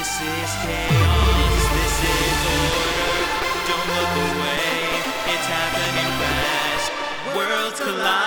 This is chaos, this is order. Don't look away, it's happening fast. Worlds collide.